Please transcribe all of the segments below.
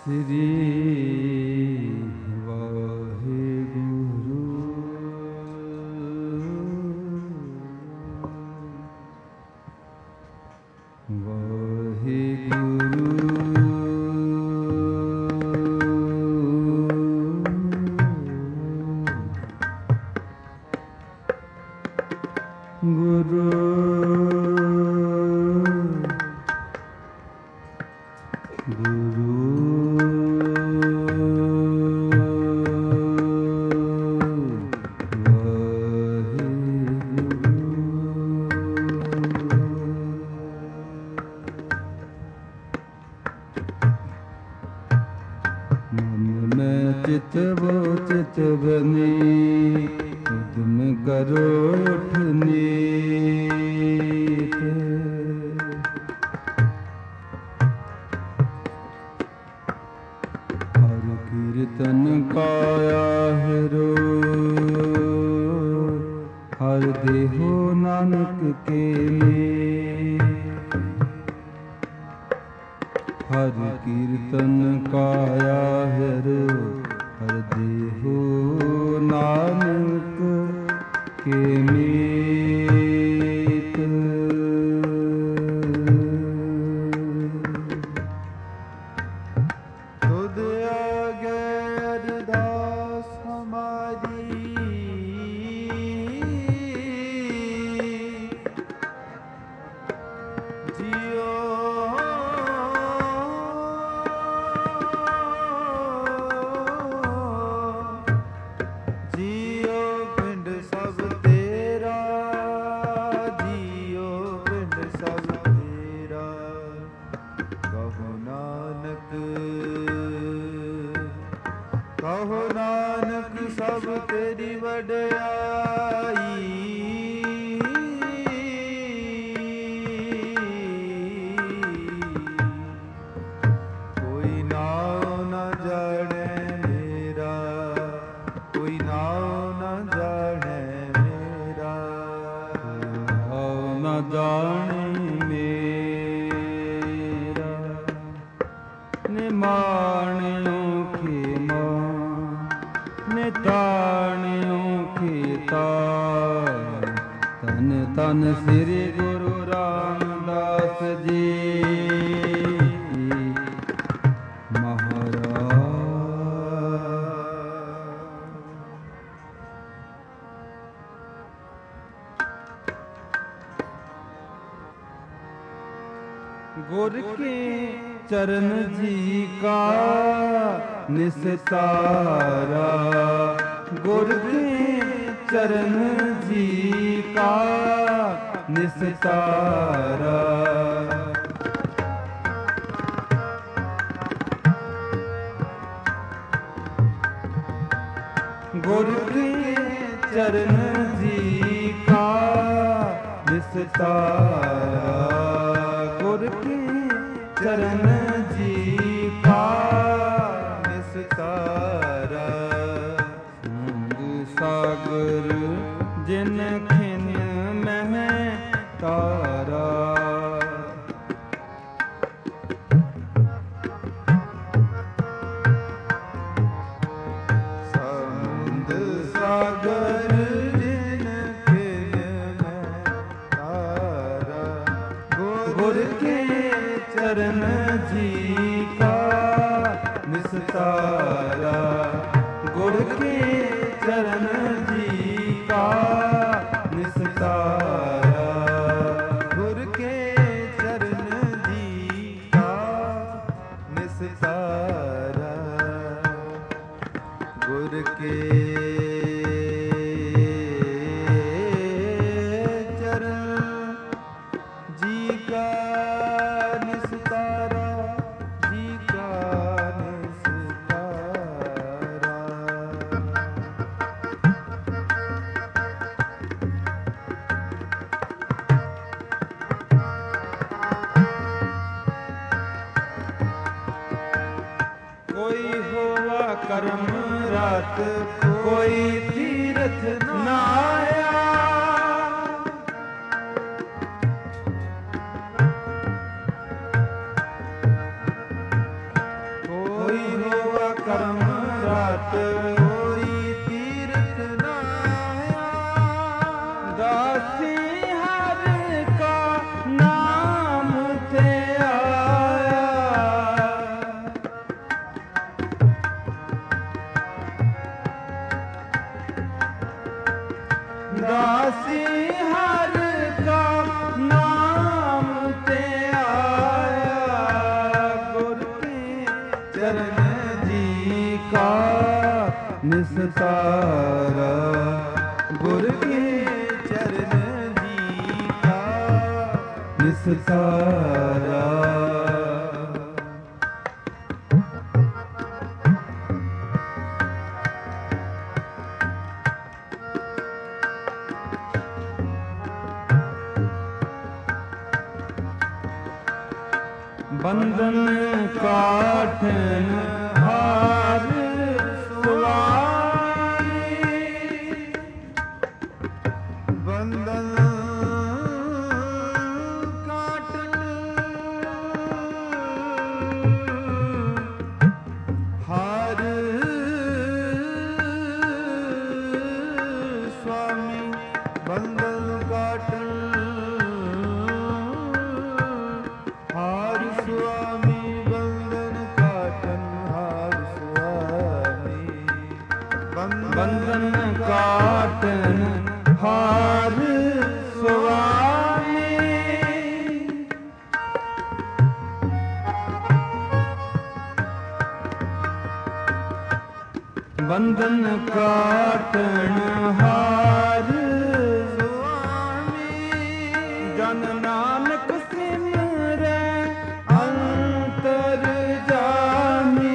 श्री वाहिगुरु गुर के चरण जी का निस्तारा, गुर के चरण जी का निस्तारा। गुर के चरण जी का निस्तारा, गुर के चरण जी का निस्तारा। संग सागर जिन खिन में तारा, संग सागर जिन खिन में तारा, गुर के चरण जी का निस्तारा, गुर के चरण जी का निस्तारा, गुर के चरण जी का निस्तारा। गुर के चरण जी का निस्तारा, जी का निस्तारा। कोई होवा कर्म रात, कोई तीर्थ न आया, ਕੋਈ ਹੋਵਾ ਕਰਮ ਰਤ, ਕੋਈ ਤੀਰਥ ਨਾਇਆ। ਦਾਸੀ ਹਰ ਕਾ ਨਾਮ ਤੇ ਆਇਆ। ਦਾਸੀ ਹਰ ਕਾ ਨਾਮ ਤੇ ਆਇਆ। ਗੁਰ ਕੇ ਚਰਨ ਜੀ ਕਾ ਨਿਸਤਾਰਾ। ਗੁਰ ਕੇ ਚਰਨ ਜੀ ਕਾ ਨਿਸਤਾਰਾ। ਬੰਧਨ ਕਾਟਨ ਹਾਰ ਸੁਆਮੀ। ਬੰਧਨ ਕਾਟਨ ਹਾਰ ਸੁਆਮੀ। ਬੰਧਨ ਕਾਟਨ ਹਾਰ ਸੁਆਮੀ। ਬੰਧਨ ਕਾਟਨ ਹਾਰ ਸੁਆਮੀ। ਬੰਧਨ ਕਾਟਨ ਹਾਰ ਸੁਆਮੀ। ਬੰਧਨ ਕਾਟਨ ਹਾਰ ਸੁਆਮੀ। ਜਨ ਨਾਨਕ ਸਿਮਰੈ ਅੰਤਰ ਜਾਮੀ।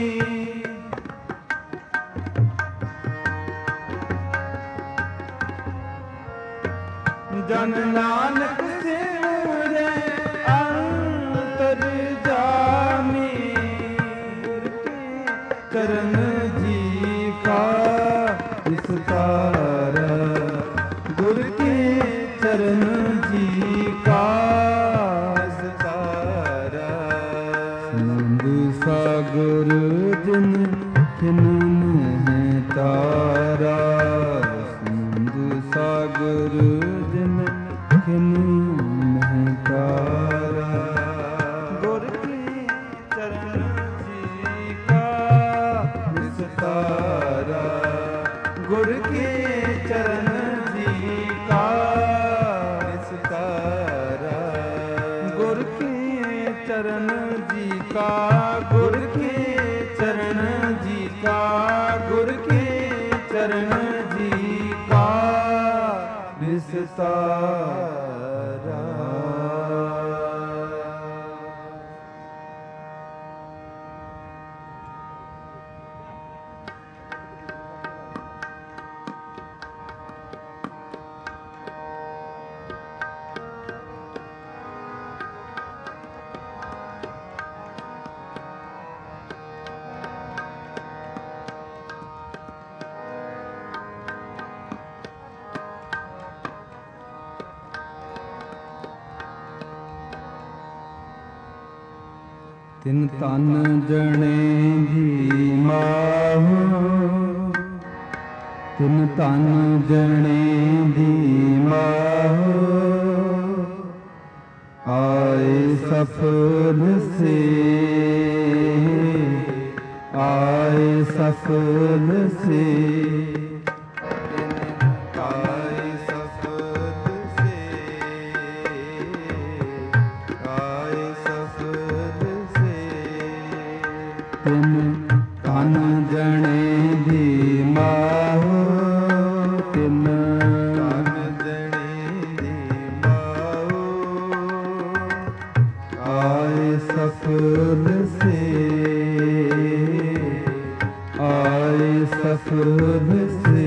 ਜਨ ਨਾਨਕ ਸਿਮਰੈ ਅੰਤਰ ਜਾਮੀ। ਗੁਰ ਕੇ ਚਰਨ ਜੀ ਕਾ ਨਿਸਤਾਰਾ। ਗੁਰ ਕੇ ਚਰਨ ਜੀ ਕਾ ਨਿਸਤਾਰਾ। ਸਮੁੰਦ ਸਾਗਰ ਜਿਨ ਖਿਨ ਨਹਿ ਤਾਰਾ। ਸਮੁੰਦ ਸਾਗਰ ਜਿਨ ਖਿਨ ਨਹਿ ਤਾਰਾ। ਗੁਰ ਕੇ ਚਰਨ ਜੀ ਕਾ ਨਿਸਤਾਰਾ। ਗੁਰ ਕੇ ਚਰਨ ਜੀ ਕਾ ਨਿਸਤਾਰਾ। ਗੁਰ ਕੇ ਚਰਨ ਜੀ ਕਾ। ਗੁਰ ਕੇ ਚਰਨ ਜੀ ਕਾ। ਗੁਰ ਕੇ ਚਰਨ ਜੀ ਕਾ ਨਿਸਤਾਰਾ। ਤਿਨ ਤਨ ਜਣੇ ਦੀ ਮਾਹੁ। ਤਿਨ ਤਨ ਜਣੇ ਦੀ ਮਾਹੁ। ਆਏ ਸਫਲ ਸੇ। ਆਏ ਸਫਲ ਸੇ। ਆਏ ਸਫਲ ਸੇ। ਆਏ ਸਫਲ ਤਿਨ ਤਨ ਜਣੇ ਦੀ ਮਾਹੁ। ਤਿਨ ਤਨ ਜਣੇ ਦੀ ਮਾਹੁ। ਆਏ ਸਫਲ ਸੇ। ਆਏ ਸਫਲ ਸੇ।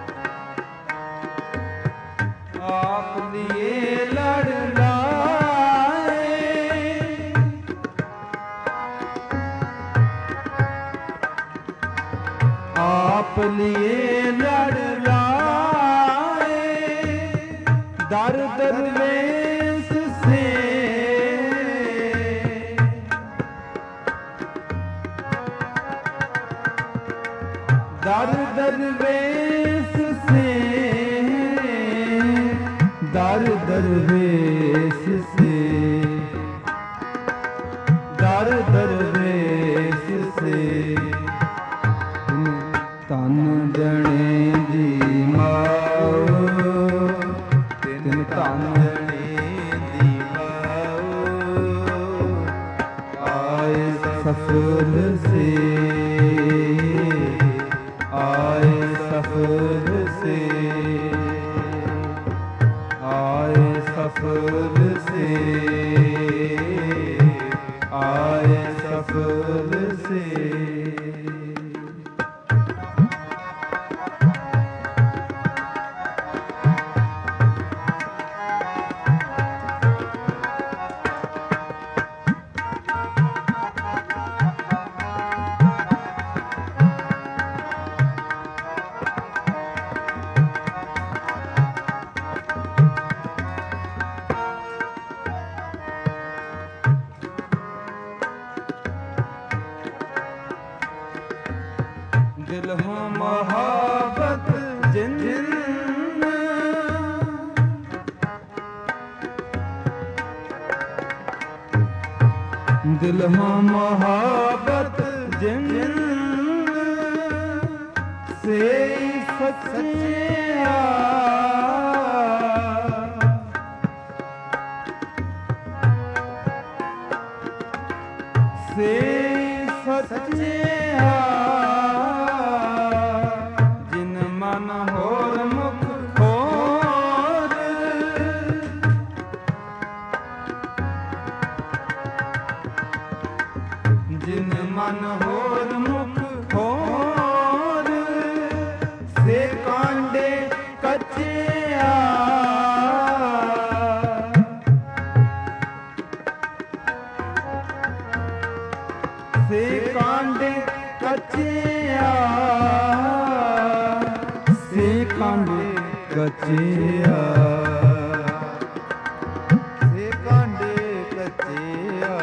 ਆਪ ਲਿਏ ਲੜ ਲਾ से दर दरवेश से दर दरवेश से दर दरवेश से तन जने दी माओ तिन तन जने दी माओ आए सफल से आए सफल से आए सफल से आए सफल से दिल हो मोहब्बत जिन दिल हो मोहब्बत जिन से सच्चिया से सच्चिया जिन मन होर मुख होर से कांडे कचिया से कांडे कचिया से कांडे कचिया से कांडे कचिया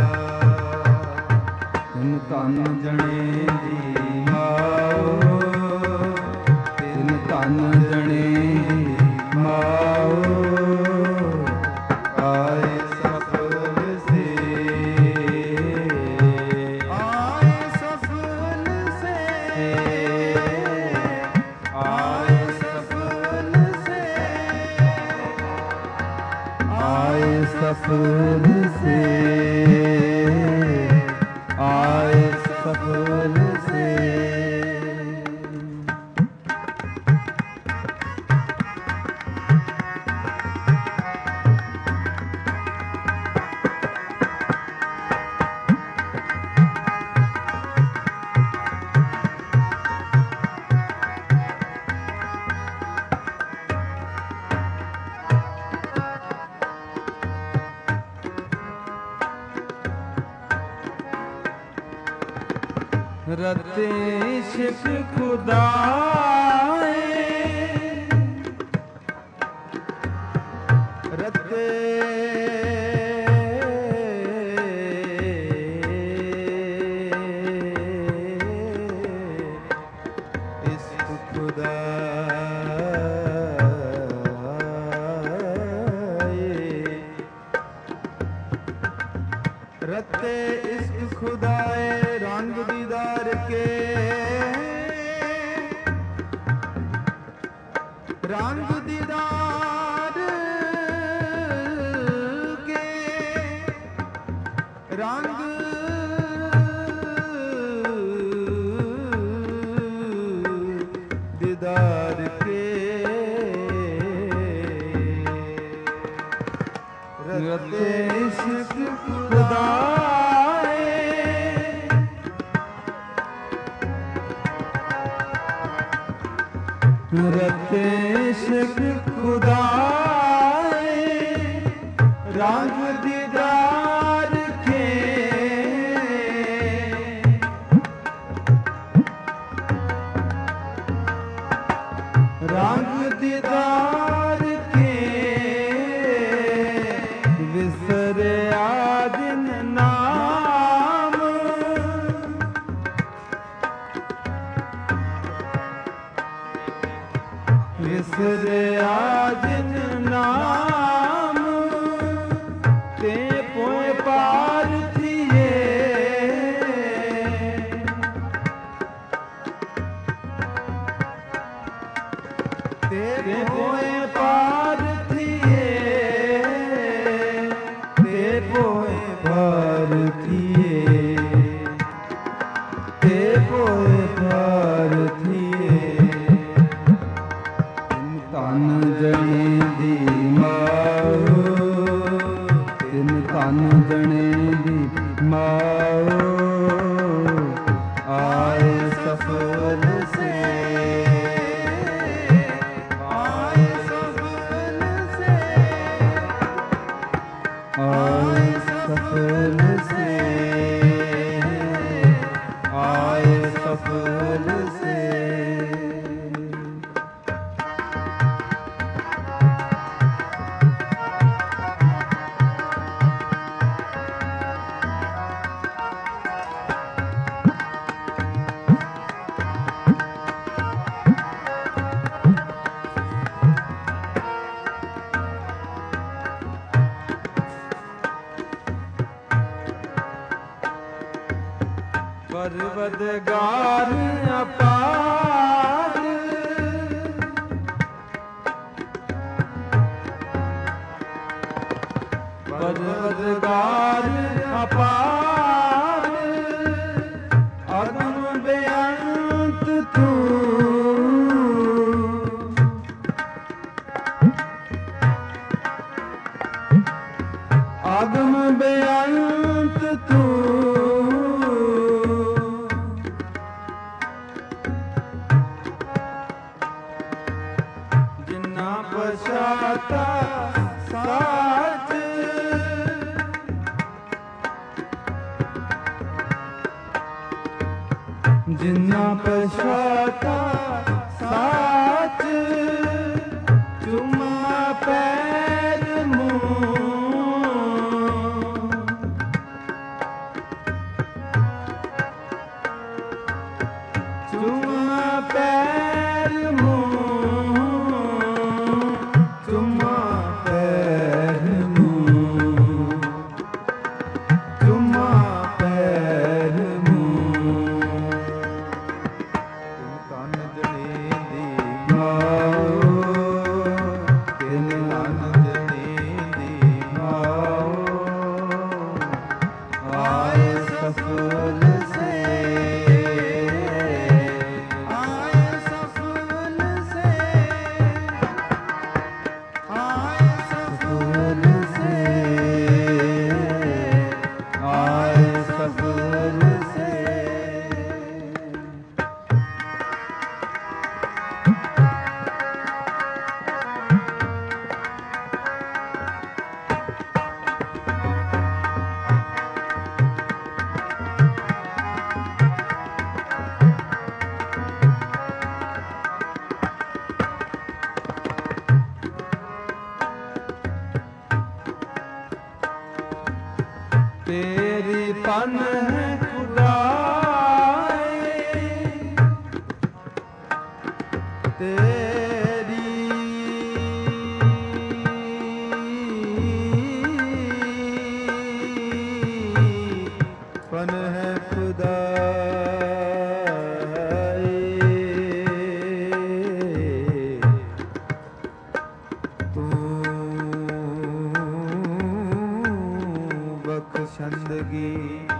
तन जने दी माओ तिन तन जने दी माओ आए सफल से आए सफल से आए सफल से आए सफल से आए सफल से रते इश्क खुदाए रते इश्क खुदाए रते इश्क खुदाए रंग दीदार के रंग दीदार के रंग दीदार के रते इश्क खुदाए रते इश्क खुदाए रंग दीदार के रंग दीदार के पार थिए, ते पोए पार थिए। तिन धन जने दी माओ, तिन धन जने दी माओ, आए सफल से, आए सफल से, आए सफल से, आए सफल से। परवदगार अपार, परवदगार अपार, अगम बेअंत तू, अगम बेअंत तू, पशाता साच, जिन्ना पशाता साच, चुमा पैर मुँह, चुमा पैर मुँह, चुमा पैर मुँह, चुमा पैर मुँह। तिन धन जने दी माओ, तिन धन जने दी माओ, आए सफल से, आए सफल से, आए सफल से, आए सफल से। तेरी पन है खुदाए, तेरी पन है खुदाए, तू बख्शंदगी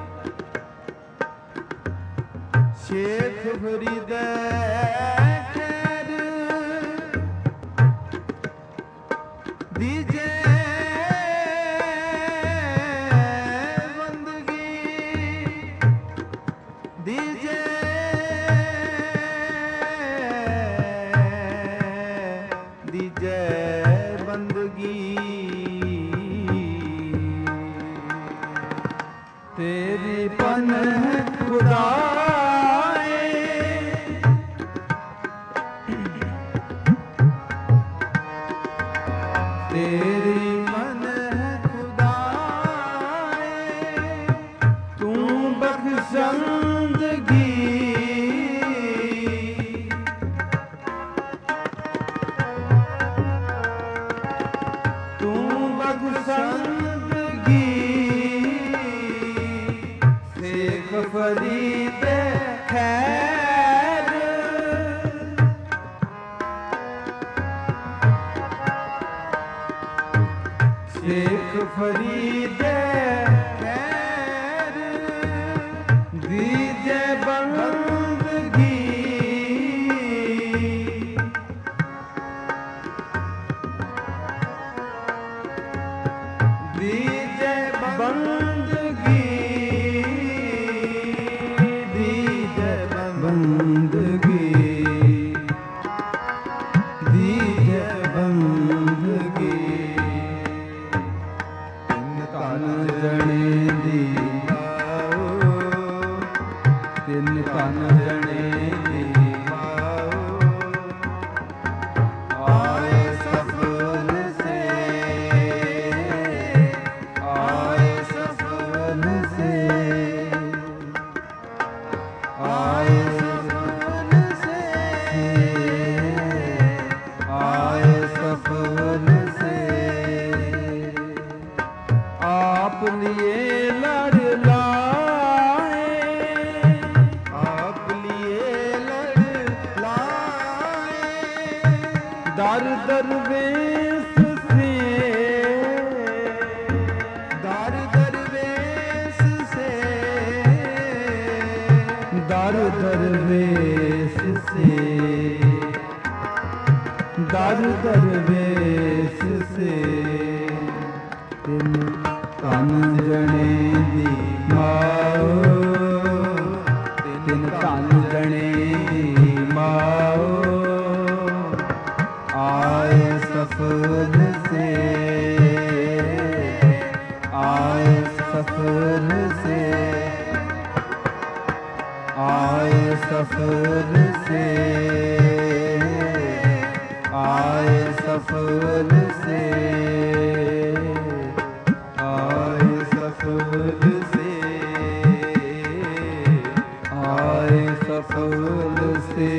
शेख फरीद खैर दीजे बंदगी, दीजे दीजे बंदगी। तेरी पन है खुदाए, तेरी पन है खुदाए, तू बख्शंदगी, तू बख्शंदगी, शेख फरीद दरवेश से तिन तन जने दी माओ, तिन तन जने दी माओ, आए सफल से, आए सफल से, आए सफल से, आए सफल से, आए सफल से, आए सफल से।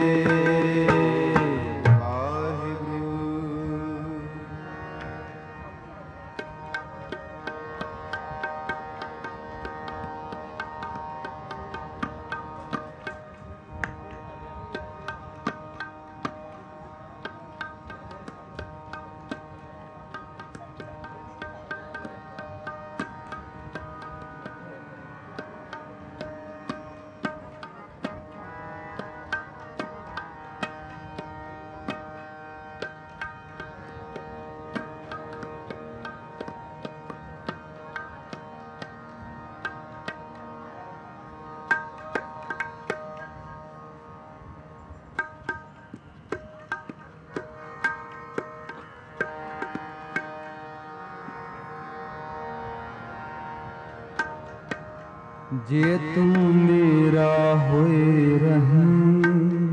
जे तुम मेरा होए रहें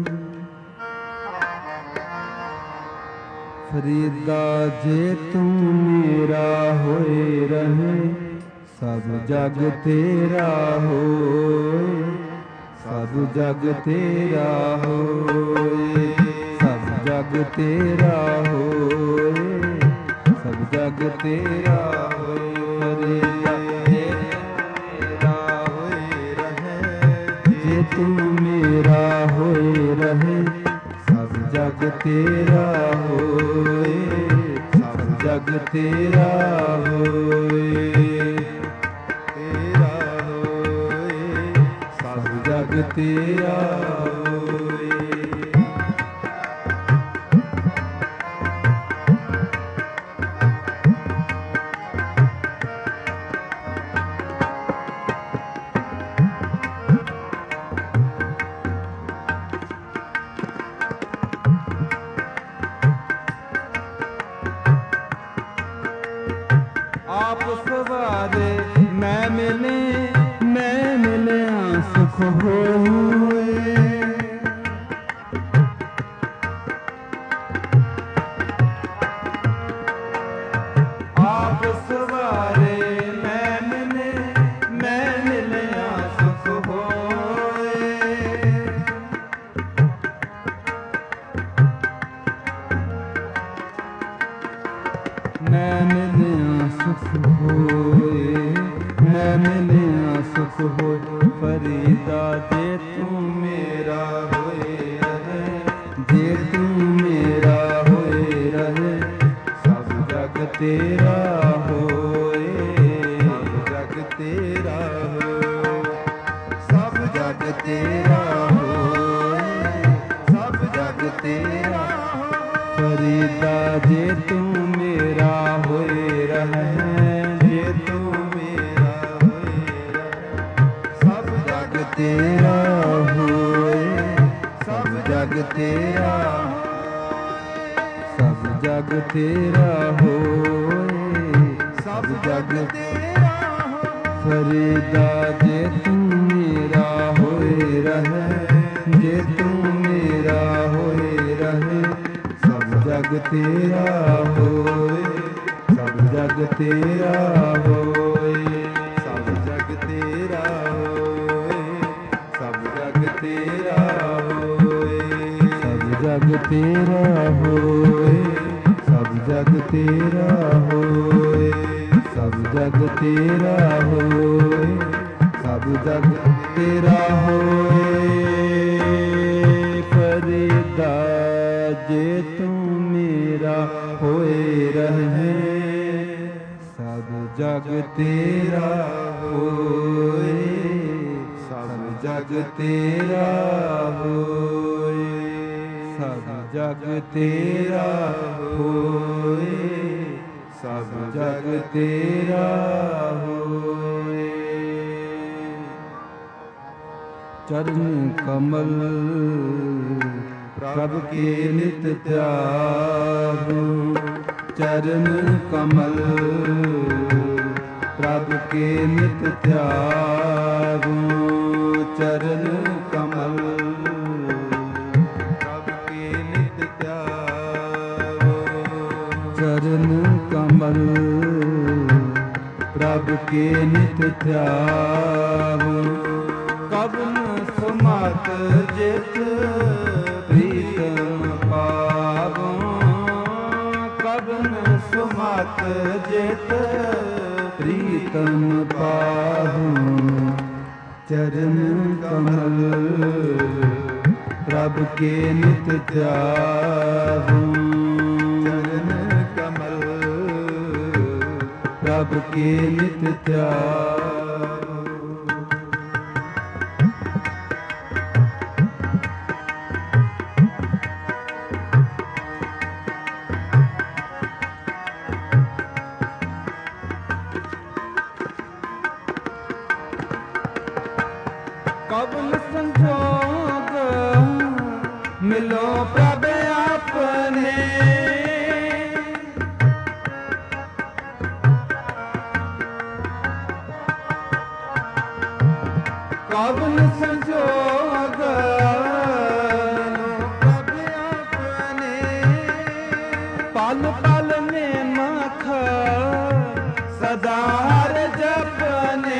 फरीदा, जे तुम मेरा होए रहें, सब जग तेरा होए, सब जग तेरा होए, सब जग तेरा होए, सब जग तेरा होए। तुम मेरा होए रहे, सब जग तेरा होए, सब जग तेरा होए, तेरा होए, सब जग तेरा होए। आप सवारे मैं मिले सुख होए, आप सवारे मैं मिले सुख होए, मैं मिले सुख होए, मैं मिलिया सुख होए। फरीदा जे तू मेरा होए रहे, जे तू मेरा होए रहे, सब जग तेरा होए, तेरा होए, सब जग तेरा, सब जग तेरा होए, सब जग तेरा। फरीदा जे तू मेरा होए रहे, जे तू मेरा होए रहे, सब जग तेरा होए, सब जग तेरा होए, सब जग तेरा होए, सब जग तेरा होए, सब जग तेरा होए, सब जग तेरा होए, सब जग तेरा होए, सब जग तेरा होए। फरीदा जे तू मेरा होए रहे, सब जग तेरा होए, सब जग तेरा होए, सब जग तेरा होए, सब जग तेरा होए। चरण कमल प्रभ के नित त्यागू, चरण कमल प्रभ के नित त्यागू, चरण कमल प्रभ के नित त्यागू, चरण कमल प्रभ के नित त्यागू। कवन सुमत जित प्रीतम पावो, कवन सुमत जित प्रीतम पावो, चरण कमल प्रभ के नित त्यागू, चरण कमल प्रभ के नित त्यागू। कवन संजोग मिलो प्रभ अपने, कवन संजोग मिलो प्रभ अपने, पल पल में मख सदा हर जपने,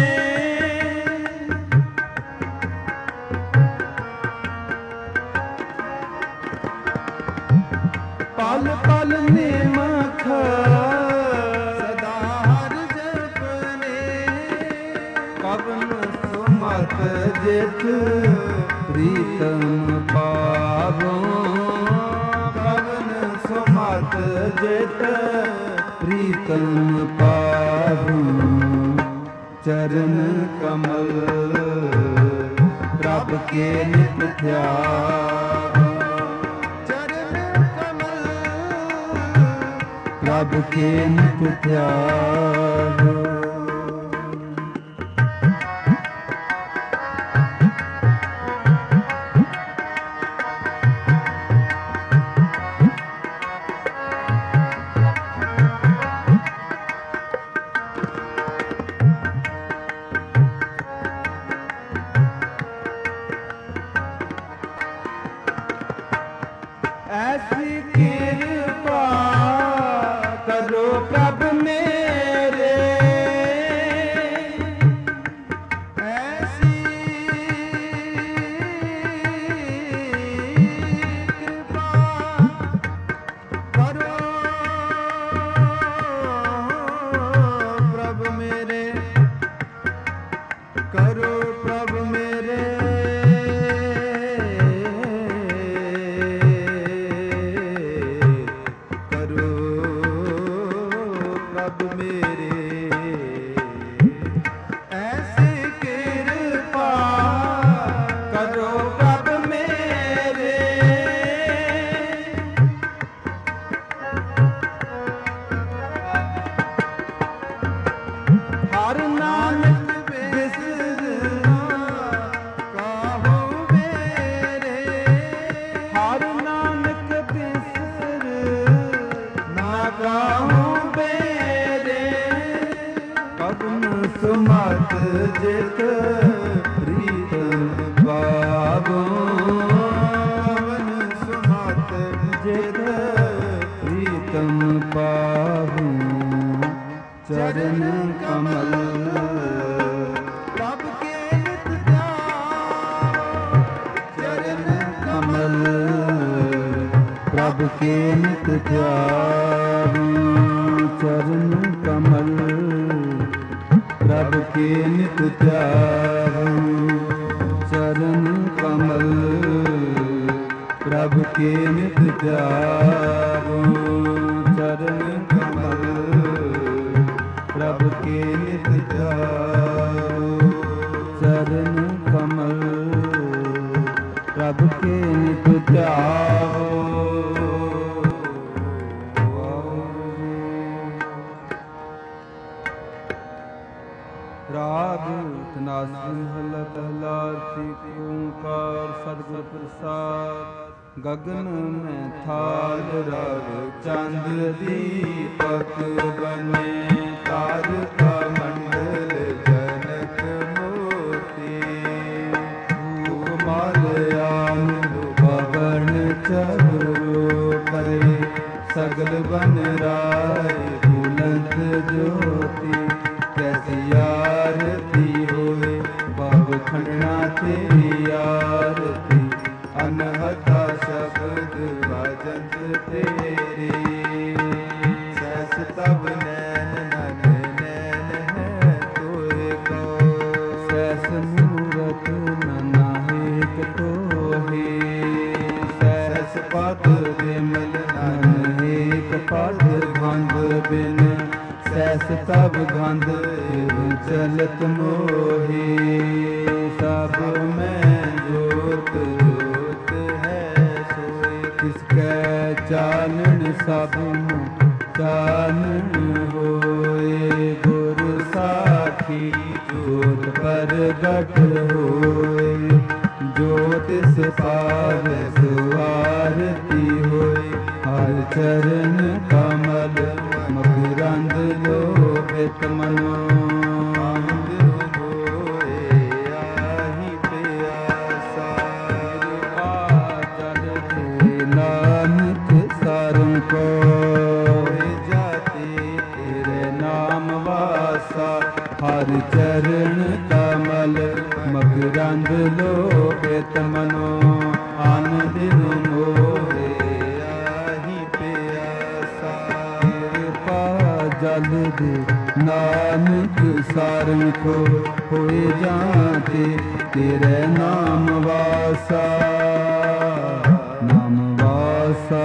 पल पल निमख सदा हर जपने, कवन सुमत जित प्रीतम पावो, कवन सुमत जित प्रीतम पावो, चरण कमल प्रभ के नित त्यागू, प्रभ के नित त्यागू। ऐसी कृपा करो प्रभ मेरे, ਅਗਨ ਸੁਮਤ ਜਿਤ ਪ੍ਰੀਤਮ ਪਾਵੋ ਅਗਨ ਸੁਮਤ ਜਿਤ ਪ੍ਰੀਤਮ ਪਾਵੋ ਚਰਨ ਕਮਲ ਪ੍ਰਭ ਕੇ ਨਿਤ ਧਿਆਨ ਚਰਨ ਕਮਲ ਪ੍ਰਭ ਕੇ ਨਿਤ ਧਿਆਨ ਚਰਨ ਕਮਲ ਪ੍ਰਭ ਕੇ ਨਿਤ ਧਿਆਨ ਚਰਨ ਕਮਲ ਪ੍ਰਭ ਕੇ ਨਿਤ ਧਿਆਨ ਚਰਨ ਕਮਲ ਪ੍ਰਭ ਕੇ ਨਿਤ ਧਿਆਨ ਚਰਨ ਕਮਲ ਪ੍ਰਭ ਕੇ ਨਿਤ ਧਿਆਨ। ਰਾਗ ਧਨਾਸੀ ਮਹਲਾ ਪਹਿਲਾ। ਏਕ ਓੰਕਾਰ ਸਤਿਗੁਰ ਪ੍ਰਸਾਦਿ। ਗਗਨ ਮੈਂ ਥਾਲ ਰਵ ਚੰਦ ਦੀਪਕ ਬਨੇ ਤਾਰਕਾ ਮੰਡਲ ਜਨਕ ਮੋਤੀ ਧੂਪ ਮਾਲਿਆਨ ਪਵਨ ਚਹੁ ਪਰੇ ਸਗਲ ਬਨ ਰਾਏ ਬੁਲੰਦ ਜੋਤੀ ਕੈਸੀ ਆਰਤੀ ਹੋਵੇ ਭਵ ਖੰਡਨਾ ਤੇਰੀ ਆਰਤੀ ਅਨਹਤਾ ਸ਼ਬਦ ਵਾਜੰਤ ਤੇਰੇ ਸੈਸ ਤਬ ਨੈਣ ਨਨ ਨੈਣ ਹੈ ਤੋਏ ਕੋ ਸੈਸ ਮੂਰਤ ਨਾਹਿਕ ਤੋਹੇ ਸੈਸ ਪਦ ਬਿਮਲ ਨਾਹਿਕ ਪਦ ਭੰਗ ਬਿਨ ਸੈਸ ਤਬ ਗੰਧ ਚਲਤ ਮੋਹੀ ਸਭ ਮੈਂ ਜੋਤ ਜੋਤ ਹੈ ਸੋਈ ਕਿਸ ਕੈ ਚਾਨਣ ਸਭ ਨੂੰ ਚਾਨਣ ਹੋਏ ਗੁਰ ਸਾਖੀ ਜੋਤ ਪ੍ਰਗਟ ਹੋਏ ਜੋ ਤਿਸ ਪਾਵੈ ਸੁਆਰਤੀ ਹੋਏ ਹਰ ਚਰਨ ਕਮਲ ਮਕਰੰਦ ਲੋਭਿਤ ਮਨੋ ਆਨੰਦ ਹੋਏ ਆਹੀ ਪਿਆਸਾ ਕਿਰਪਾ ਜਲ ਦੇ ਨਾਨਕ ਸਾਰੰ ਕੋ ਜਾਤੀ ਤੇਰੇ ਨਾਮ ਵਾਸਾ ਹਰ ਚਰਨ ਕਮਲ ਮਕਰੰਦ ਲੋਭਿਤ ਮਨੋ ਆਨੰਦ ਮੋਹੇ ਜਲ ਦੇ ਨਾਨਕ ਸਾਰੰ ਕੋ ਹੋਏ ਜਾਂਤੇ ਤੇਰੇ ਨਾਮ ਵਾਸਾ ਨਾਮ ਵਾਸਾ।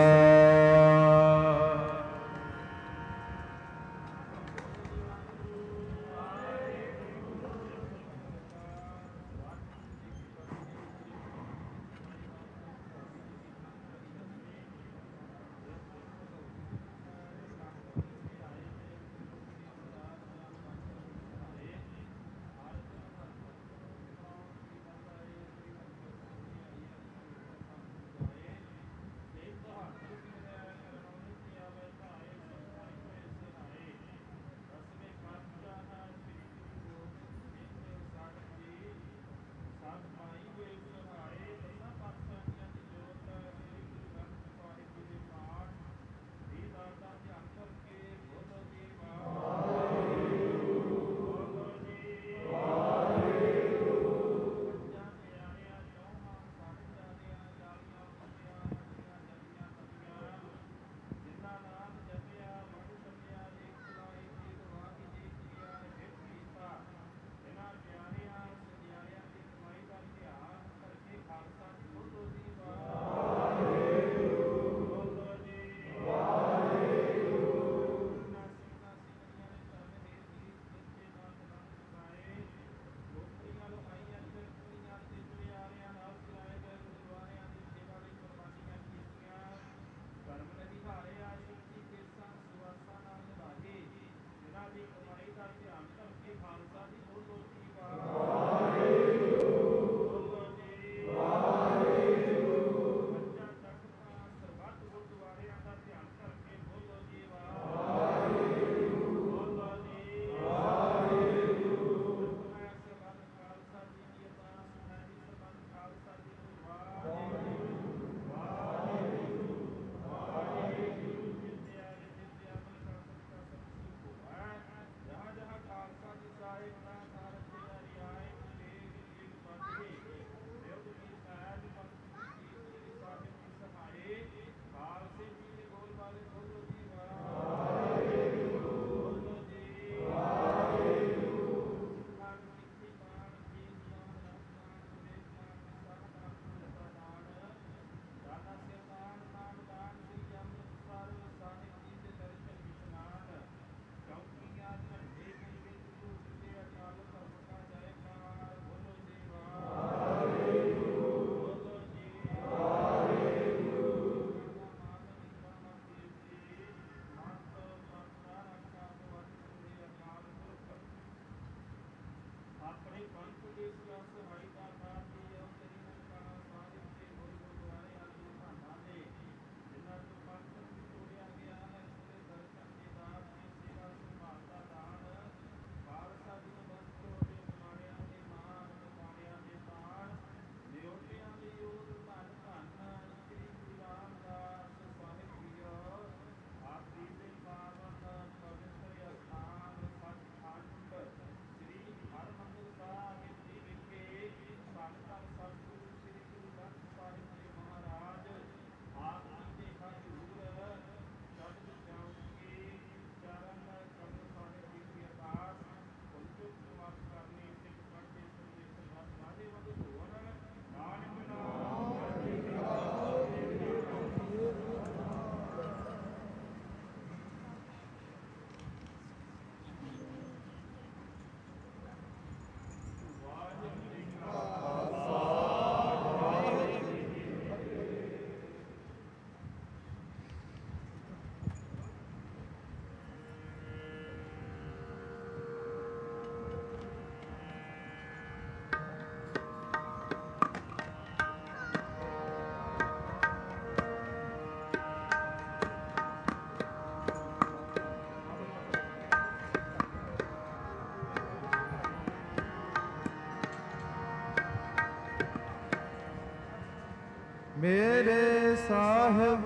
ਮੇਰੇ ਸਾਹਿਬ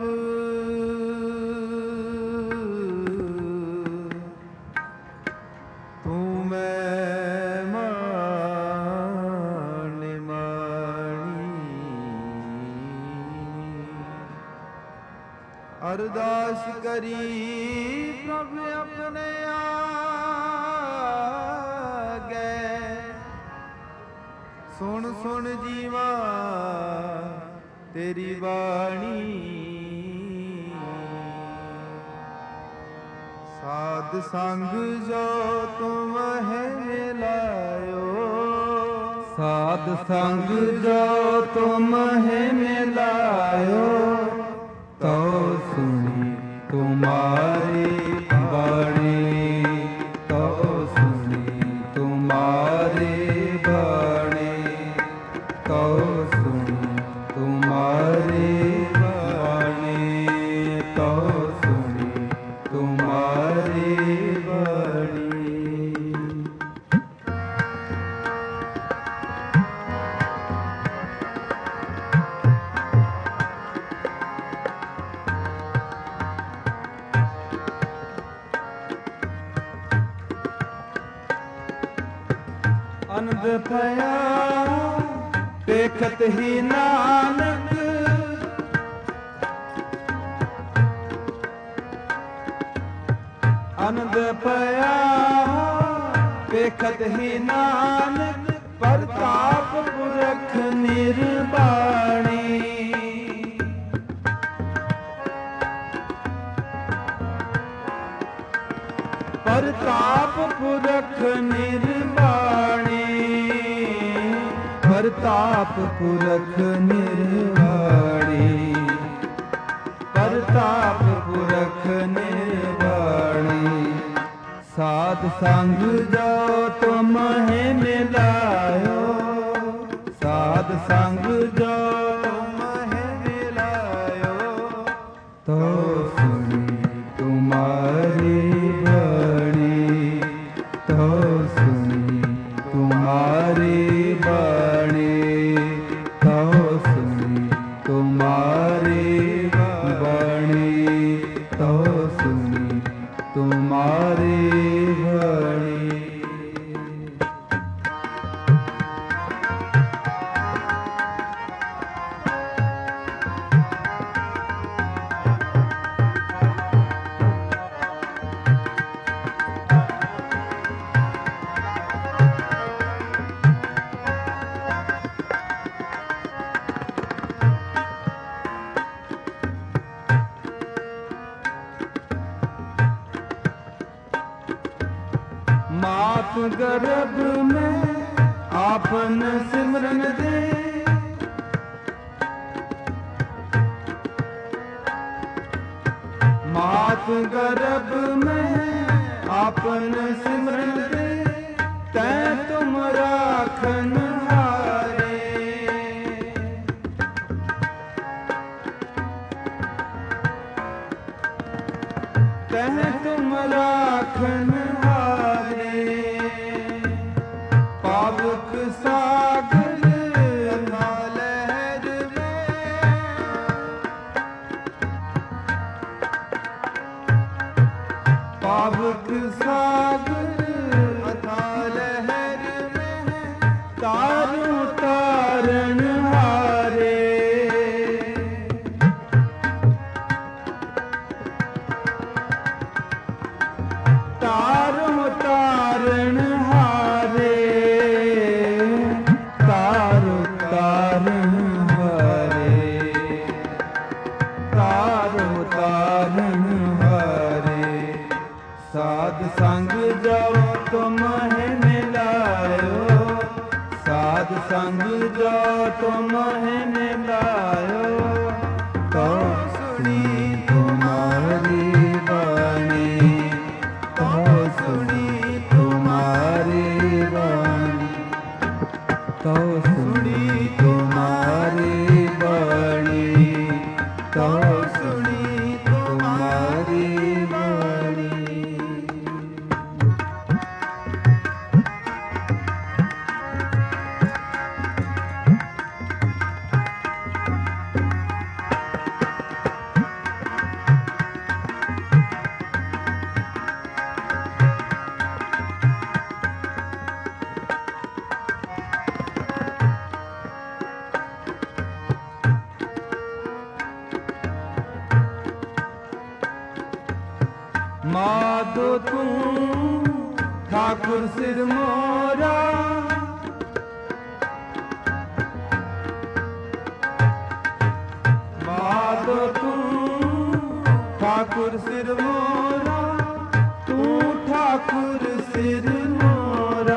ਤੂੰ ਮੈਂ ਮਾਣੀ ਮਾਣੀ ਅਰਦਾਸ ਕਰੀ ਪ੍ਰਭ ਆਪਣੇ ਆਗੇ ਸੁਣ ਸੁਣ ਜੀਵਾ तेरी वाणी साध संग जो तुम है मिलायो साध संग जो तुम है मिलायो तो सुनी तुम्हारी वाणी तो सुनी तुम्हारी वाणी तो सुनी तुम्हारी वाणी तो सुनी तुम्हारी वाणी। अनंद भया देखत ही नानक आनंद पया देखत ही नानक प्रताप पुरख निर्वाणी प्रताप पुरख निर्वाणी प्रताप पुरख निर्वाणी प्रताप पुरख निर्वाणी साध संग जो तुम है मिलायो साध संग जो तुम है मिलायो तो सुनी तुम्हारी वाणी तो सुनी तुम्हारी वाणी तो सुनी तुम्हारी वाणी तो सुनी तुम्हारी वाणी। मात गर्भ में आपन सिमरन दे मात गर्भ में आपन सिमरन दे तै तुम राख पावक सागर अथा लहर पावक सागर अथा लहर में तारों तारण हारे तारों तारण हारे तारों तारण हारे तारों तारण हारे साध संग जाओ तुम है मिलायो साध संग जाओ तुम है मिलायो तो सुनी तुम्हारी वाणी तो सुनी तुम्हारी वाणी तो सुनी तुम्हारी वाणी तो सुनी तुम्हारी वाणी माधो तू ठाकुर सिर मोरा माधो तू ठाकुर सिर मोरा तू ठाकुर सिर मोरा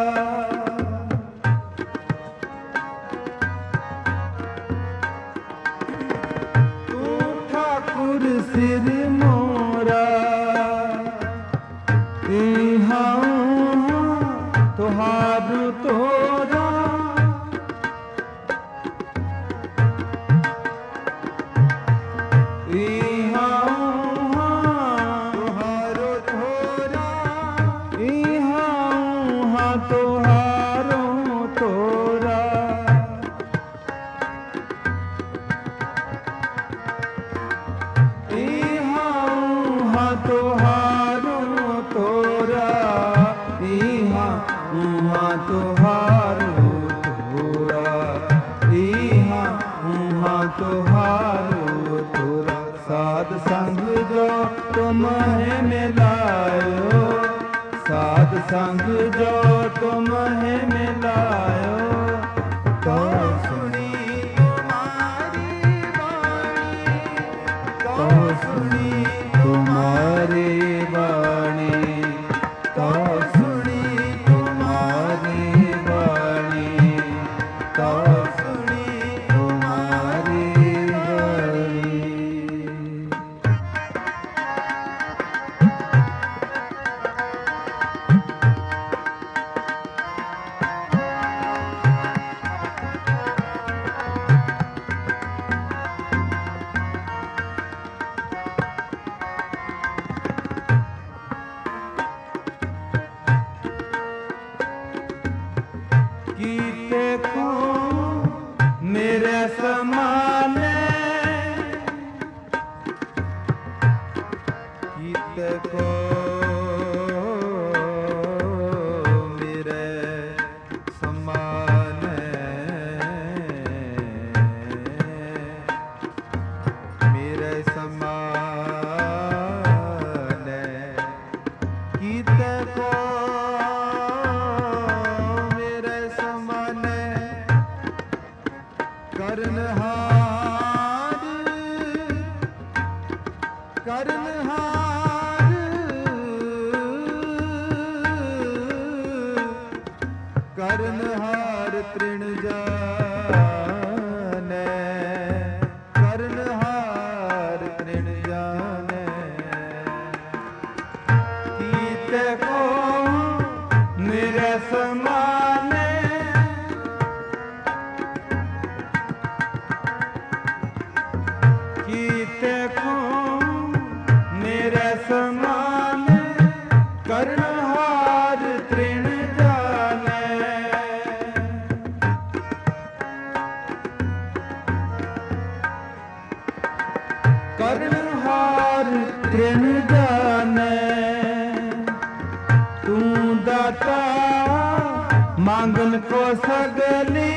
तू ठाकुर सिर मोरा तुहारू तोरा तुहारो तोरा तुहारो तोरा तुहारो तोरा तुहारो तोरा तुहारो तोरा साध संग जो तुम है मिलायो साध संग जो तुम है मिलायो तो सुनी तुम्हारी वाणी तो सुनी तुम्हारी वाणी तो सुनी तुम्हारी वाणी तो सुनी तुम्हारी वाणी कीते को मेरे समान कीते को मेरे समान मेरे समान कीते को करनहार करनहार करनहार तृण जाने करनहार तृण जाने कीते को मेरे समान कीते को मेरे समान करनहार तृण जाने मांगन को सगली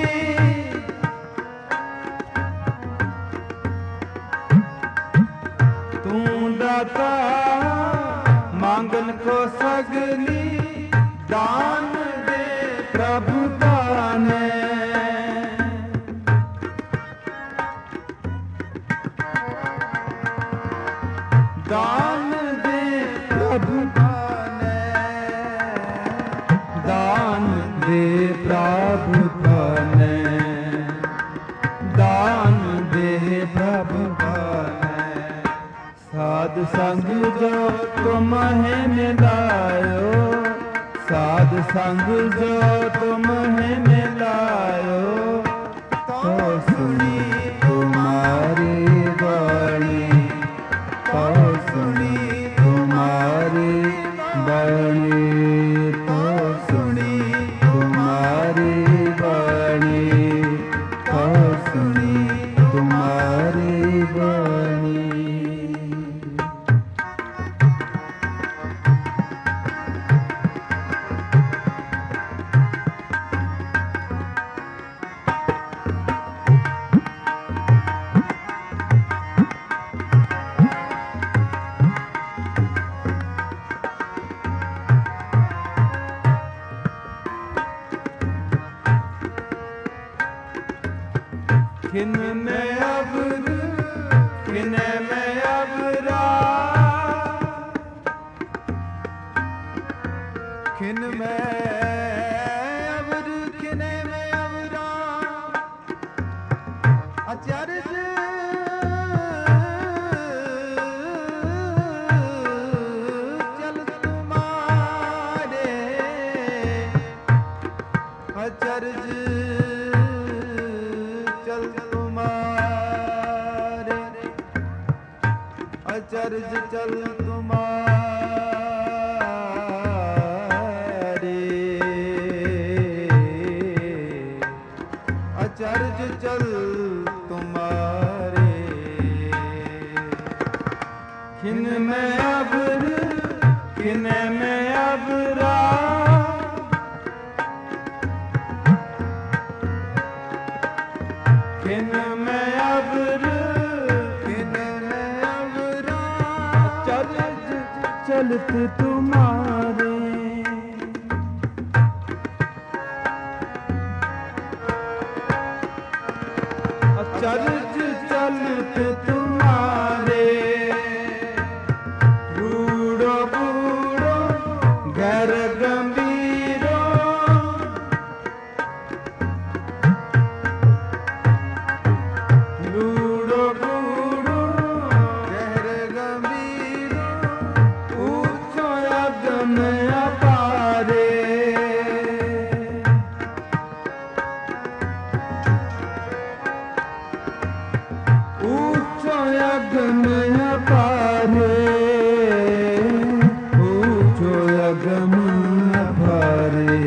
तू दाता मांगन को सगली दान दे प्रभु दाने दान दे प्रभु दाने दान दे प्रभु दाने दान दे प्रभु दाने साध संग जो तुम है मिलायो साध संग जो तुम है मिलायो तो सुनी तुम्हारी वाणी तो सुनी तुम्हारी वाणी तो सुनी तुम्हारी वाणी तो सुनी तुम्हारी वाणी किन में अबर किन में अबरा किन में अबर किन में अबरा अचरज चल तुम्हारे अचरज अचरज चल तुम्हारे अचरज चल तुम्हारे किन में अबर किन में अबरा किन में अबर चलत तुम्हारे अचरज चलत तुम्हारे रूड़ो बूढ़ो गैर गंभीरो रूड़ो बूढ़ो गैर गंभीरो अगम अपारे ऊंचो अगम अपारे ऊंचो अगम अपारे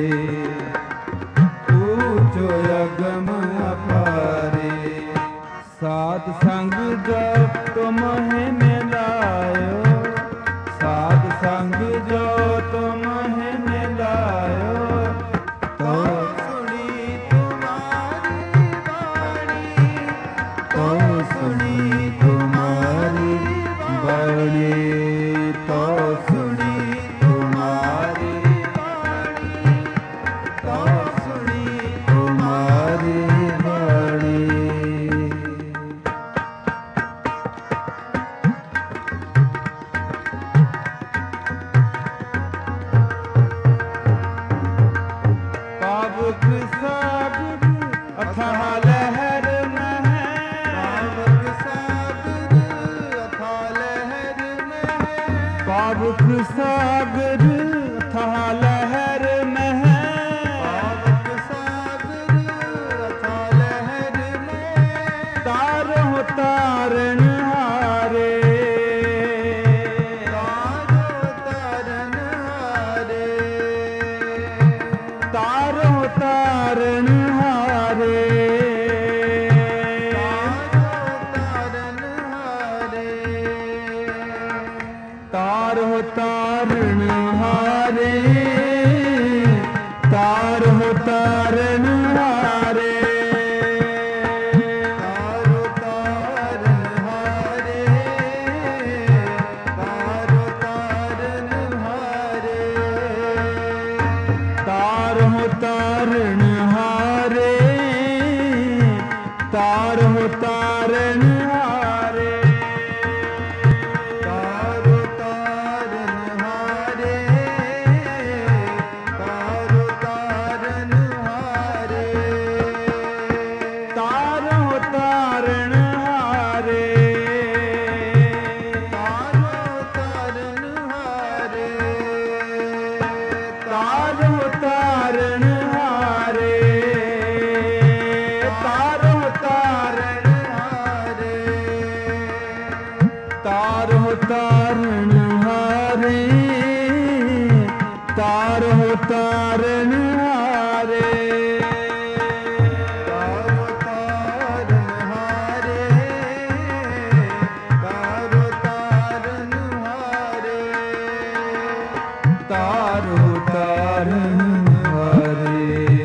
ऊंचो अगम अपारे साध संग जब तुम है मिलायो साध संग जो तुम है मिलायो तो सुनी तुम्हारी वाणी तो सुनी तुम्हारी वाणी तो सुनी तुम्हारी वाणी तो सुनी तुम्हारी वाणी पावक सागर अथाह लहर में है पावक सागर अथाह लहर में है पावक सागर अथाह लहर में है पावक सागर अथाह लहर में तारो तारण हारे तारो तारण हारे तारो तार ਉਤਾਰਨ ਹਾਰੇ ਤਾਰਨ ਹਾਰੇ ਤਾਰਹੁ ਤਾਰਨ ਹਾਰੇ ਤਾਰਹੁ ਤਾਰਨ ਹਾਰੇ ਤਾਰਹੁ ਤਾਰਨ ਹਾਰੇ ਤਾਰਹੁ ਤਾਰਨ ਹਾਰੇ ਤਾਰਹੁ ਤਾਰਨ ਹਾਰੇ ਤਾਰਹੁ ਤਾਰਨ ਹਾਰੇ ਤਾਰਹੁ ਤਾਰਨ ਹਾਰੇ ਤਾਰਹੁ ਤਾਰਨ ਹਾਰੇ ਤਾਰਹੁ ਤਾਰਨ ਹਾਰੇ ਤਾਰਹੁ ਤਾਰਨ ਹਾਰੇ ਤਾਰਹੁ ਤਾਰਨ ਹਾਰੇ ਤਾਰਹੁ ਤਾਰਨ ਹਾਰੇ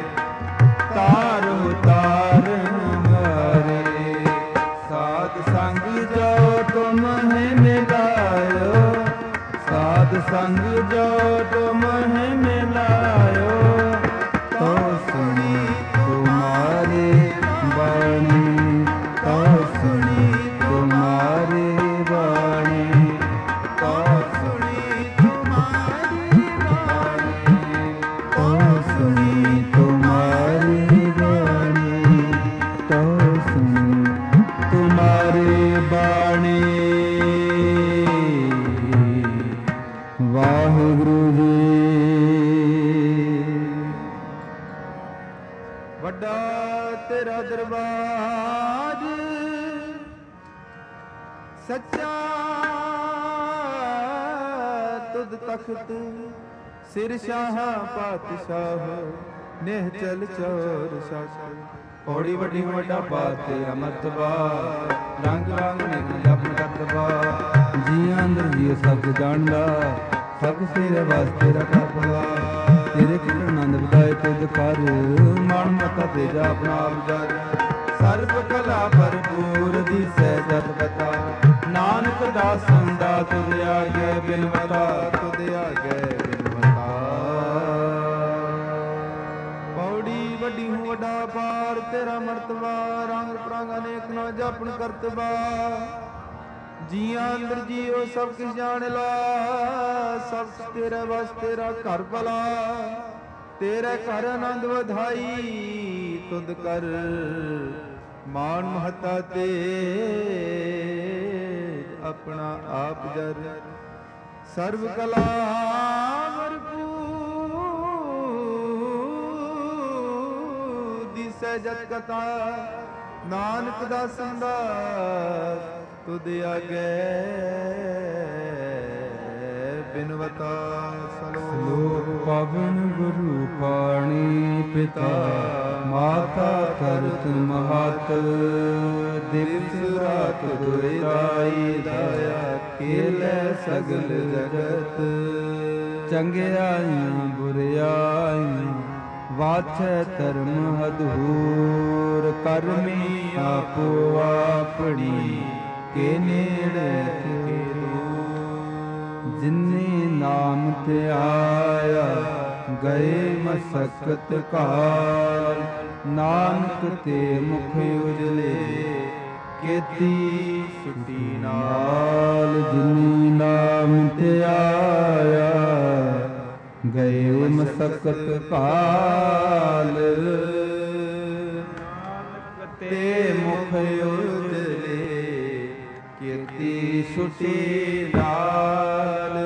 ਤਾਰਹੁ ਤਾਰਨ ਹਾਰੇ ਸਾਧ ਸੰਗ ਜੋ ਤੁਮਹਿ ਮਿਲਾਇਓ ਸਾਧ ਸੰਗ ਜੋ ਤੁਮਹਿ ਮਿਲਾਇਓ ਤੋ ਸੁਣੀ ਤੁਮਾਰੀ ਬਾਣੀ ਤੋ ਸੁਣੀ ਤੁਮਾਰੀ ਬਾਣੀ ਤੋ ਸੁਣੀ ਤੁਮਾਰੀ ਬਾਣੀ ਤੋ ਸੁਣੀ ਤੁਮਾਰੀ ਬਾਣੀ ਤੋ ਸੁਣੀ ਤੁਮਾਰੀ ਬਾਣੀ ਵਾਹਿਗੁਰੂ ਜੀ। ਵੱਡਾ ਤੇਰਾ ਦਰਬਾਰ ਸੱਚਾ ਤੁਧ ਤਖਤ ਸਿਰ ਸ਼ਾਹ ਪਾਤਸ਼ਾਹ ਨੇਹ ਚਲ ਚੋਰ ਸਾਸ ਪੌੜੀ ਵੱਡੀ ਵੱਡਾ ਬਾਤ ਤੇਰਾ ਮਰਤਬਾ ਰੰਗ ਰੰਗ ਨਿਕਲ ਆਪਣਾ ਕਰਤਬਾ ਜੀਆਂ ਅੰਦਰ ਜੀ ਸਭ ਜਾਣਦਾ ਸਭ ਤੇਰੇ ਵਾਸਤੇ ਰੱਖਵਾ ਤੇਰੇ ਕਿਰਨ ਆਨੰਦ ਵਿਦਾਇ ਤੁਧ ਕਰ ਮਨ ਮਤਾ ਤੇਜਾ ਆਪਣਾ ਆਪ ਜਰ ਸਰਬ ਕਲਾ ਭਰਪੂਰ ਦੀਸੈ ਜਪ ਕਥਾ ਨਾਨਕ ਦਾਸਨ ਦਾ ਤੁਧ ਆਗੇ ਬਿਨਵਤਾ ਤੁਧ ਆਗੇ ਬਿਨਵਤਾ ਪੌੜੀ ਵੱਡੀ ਹੂੰ ਵੱਡਾ ਪਾਰ ਤੇਰਾ ਮਰਤਬਾ ਰੰਗ ਪ੍ਰੰਗ ਅਨੇਕ ਨਾ ਜਪਨ ਕਰਤਬਾ ਜੀਆਂ ਅੰਦਰ ਜੀਓ ਸਭ ਕਿਛ ਜਾਣ ਲਾ ਸਭ ਤੇਰੇ ਵਸ ਤੇਰਾ ਘਰ ਭਲਾ ਤੇਰੇ ਘਰ ਆਨੰਦ ਵਧਾਈ ਤੁਧ ਕਰ ਮਾਨ ਮਹਤਾ ਤੇ ਆਪਣਾ ਆਪ ਜਰ ਸਰਬ ਕਲਾ ਭਰਪੂਰ ਦਿਸੈ ਜਤ ਕਥਾ ਨਾਨਕ ਦਾਸਨ ਦਾ ਤੁਧ ਆਗੇ ਬਿਨਵਤਾ ਸਲੋਕ ਪਵਨ ਗੁਰੂ ਪਾਣੀ ਪਿਤਾ ਮਾਤਾ ਕਰਤ ਮਹਤ ਦਿਵਸ ਰਾਤ ਦੁਇ ਦਾਈ ਦਇਆ ਕੇਲੇ ਸਗਲ ਜਗਤ ਚੰਗਿਆਈਆਂ ਬੁਰਿਆਈਆਂ ਵਾਛੈ ਧਰਮ ਹਦੂਰ ਕਰਮੀ ਆਪੋ ਆਪਣੀ ਕੇ ਨੇੜੇ ਕੇ ਦੂਰ ਜਿਨੇ ਨਾਮ ਤੇ ਆਇਆ ਗਏ ਮਸਕਤ ਕਾਲ ਨਾਨਕ ਤੇ ਮੁਖ ਉਜਲੇ ਕੀਤੀ ਸੁਟੀ ਨਾਲ ਜਿਨੇ ਨਾਮ ਤੇ ਆਇਆ ਗਏ ਮਸਕਤ ਕਾਲ ਤੇ ਮੁਖ ਉਜਲੇ ਕੀਤੀ ਸੁਟੀ ਨਾਲ